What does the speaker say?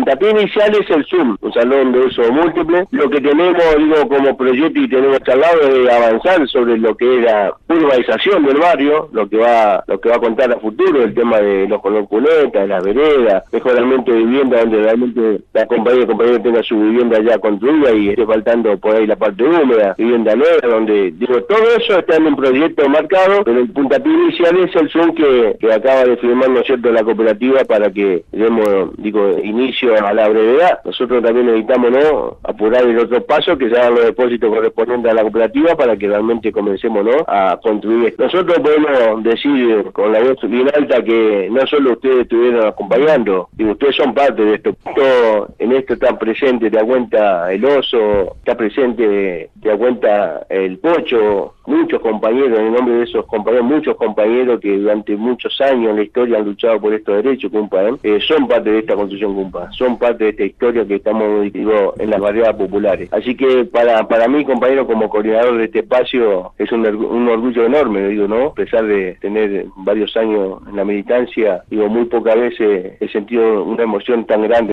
puntapié inicial es el Zoom, un salón de uso múltiple. Lo que tenemos, digo, como proyecto y tenemos charlado es avanzar sobre lo que es la urbanización del barrio, lo que va a contar a futuro, el tema de los coloncunetas, las veredas, mejoramiento de vivienda donde realmente la compañía tenga su vivienda ya construida y esté faltando por ahí la parte húmeda, vivienda nueva, donde, digo, todo eso está en un proyecto marcado, pero el puntapié inicial es el Zoom que acaba de firmar, ¿no es cierto?, la cooperativa para que demos, digo, inicio a la brevedad. Nosotros también necesitamos, ¿no?, apurar el otro paso, que se hagan los depósitos correspondientes a la cooperativa para que realmente comencemos, ¿no?, a construir. Nosotros podemos decir con la voz bien alta que no solo ustedes estuvieron acompañando, y ustedes son parte de esto. En esto está presente, te da cuenta el oso, está presente, te da cuenta el pocho, muchos compañeros, en el nombre de esos compañeros, muchos compañeros que durante muchos años en la historia han luchado por estos derechos, compa, son parte de esta construcción, compa, son parte de esta historia que estamos, digo, en las barriadas populares. Así que para mí, compañero, como coordinador de este espacio, es un orgullo enorme, digo, ¿no? A pesar de tener varios años en la militancia, digo, muy pocas veces he sentido una emoción tan grande.